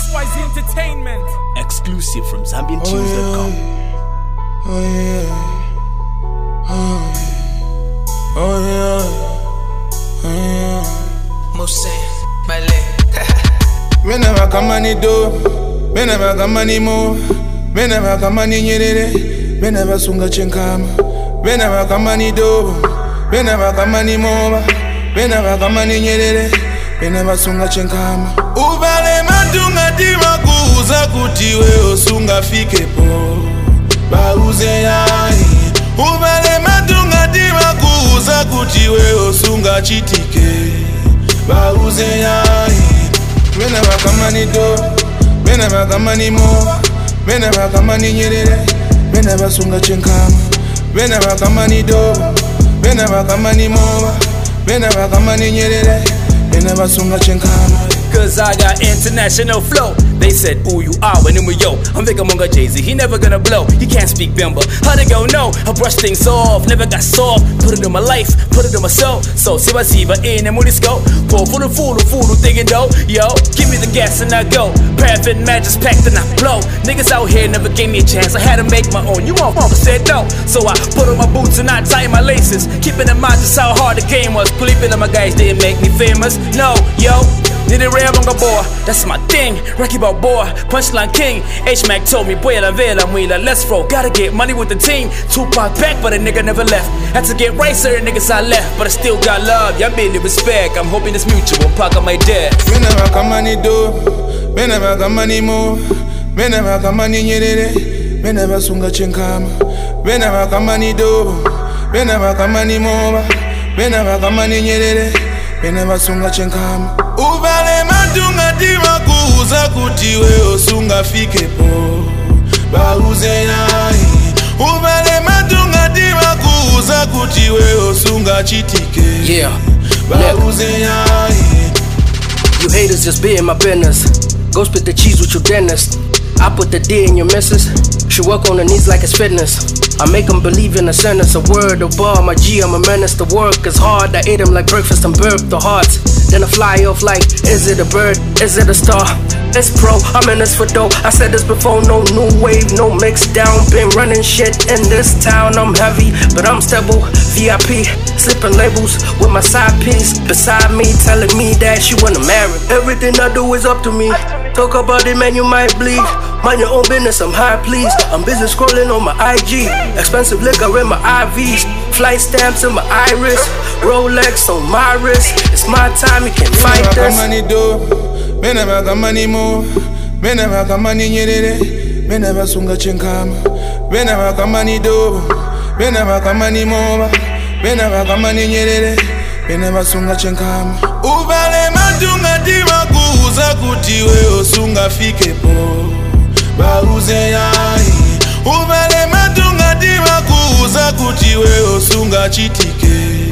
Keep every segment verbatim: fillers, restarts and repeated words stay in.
Y Z Entertainment. Exclusive from Zambian Tunes dot com. Oh yeah, oh yeah, oh yeah, oh yeah. Mose, Male. Whenever come on it do, whenever come on it move, whenever come on it nyerere, whenever sunga chenkama, whenever come on it do, whenever come on it move, whenever come on it nyerere, whenever sunga chenkama. Ubale matunga tima kuuza kuti we osunga fike po, bauze yai. Ubale matunga tima kuuza kuti we osunga chitike, bauze yai. Whenever come on it do, whenever come on it move, whenever come on it nyerere, whenever sunga chenkama, whenever come on it do, whenever come on it move, whenever come on it nyerere, whenever sunga chenkama. Cause I got international flow. They said, ooh, you are when we yo. I'm Vega Munga Jay-Z, he never gonna blow. He can't speak Bimba. How they go, no, I brush things off, never got soft. Put it in my life, put it in my soul. So, Siva Siva in and Moody Scope. Pour for the fool, the fool who thinking dough. Yo, give me the gas and I go. Paraffin matches packed and I blow. Niggas out here never gave me a chance. I had to make my own. You won't said no. So I put on my boots and I tighten my laces. Keeping in mind just how hard the game was. Believing in my guys didn't make me famous. No, yo. Need a rare bunga boy, that's my thing. Rocky Ball boy, punchline king. H-Mac told me, boy, la vela, muila, let's roll. Gotta get money with the team. Tupac back, but a nigga never left. Had to get right, certain niggas I left. But I still got love, y'all made the respect. I'm hoping it's mutual, pack on my debt. Whenever come on it do, whenever come on it move, whenever come on it nyerere, whenever sunga chenkama, whenever come on it do, whenever come on it move, whenever come on it nyerere, whenever sunga chenkama. Ubale matunga tima kuuza kuti we osunga fike po, bauze yai. Ubale matunga tima kuuza kuti we osunga chitike, Yeah, bauze yai. you haters just be in my business. Go split the cheese with your dentist. I put the D in your missus. She work on her knees like it's fitness. I make them believe in a sentence, a word, a bar. My G, I'm a menace. The work is hard. I ate them like breakfast and burp the hearts. Then I fly off like, is it a bird? Is it a star? It's pro, I'm in this for dough. I said this before, no new wave, no mix down. Been running shit in this town. I'm heavy, but I'm stable. V I P, slipping labels with my side piece beside me, telling me that she wanna marry. Everything I do is up to me. Talk about it, man, you might bleed. Mind your own business, I'm high, please. I'm busy scrolling on my I G. Expensive liquor in my I Vs. Flight stamps in my iris. Rolex on my wrist. It's my time, you can't fight this. Whenever come on it do, whenever come on it move, whenever come on it nyerere, whenever sunga chenkama, whenever come on it do, whenever come on it move, whenever come on it nyerere, whenever sunga chenkama. Ubale matunga tima kuuza kuti we osunga fike po, bauze yai. Ubale matunga tima kuuza kuti we osunga chitike,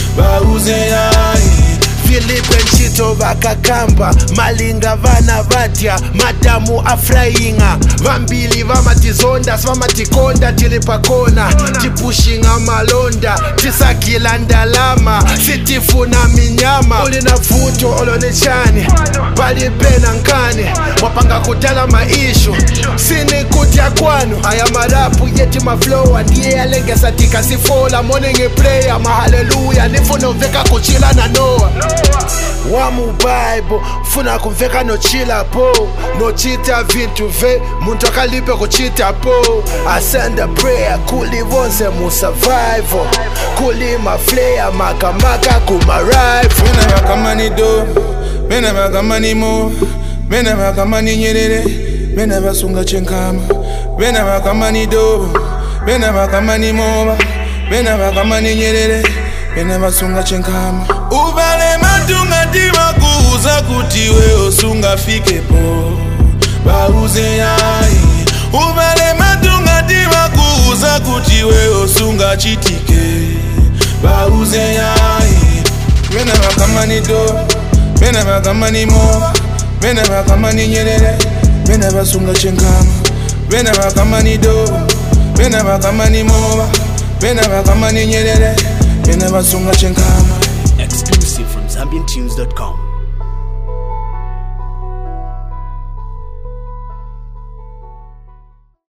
bauze yai. Philippe Nchito vakakamba malinga vana vatya madamu afrainga vambili vamatizondas vamatikonda tili pakona tipushinga malonda tisagila ndalama sitifuna minyama ulina vuto olonechani palipena nkani mwapanga kutala maishu sini kutya kwanu aya marapu yeti maflowa ndiye alengesa tikasifola morning prayer mahaleluya nifuna uveka kuchila na Noah Wamu Bible, funa kumveka no chila po. No chita vintu ve, muntu akalipe kuchita po. I send a prayer, kuli vonse mu survival. Kuli ma flare, maka maka kuma rifle. Whenever come on it do, whenever come on it move, whenever come on it nyerere, whenever sunga chenkama, whenever come on it do, whenever come on it move, whenever come on it nyerere, whenever sunga chenkama. Ubale matunga tima kuuza kuti we osunga fike po, bauze yai. Ubale matunga tima kuuza kuti we osunga chitike, bauze yai. Whenever come on it do, whenever come on it move, whenever come on it nyerere, whenever sunga chenkama, whenever come on it do, whenever come on it move, whenever come on it nyerere, whenever sunga chenkama. Exclusive from Zambian Tunes dot com.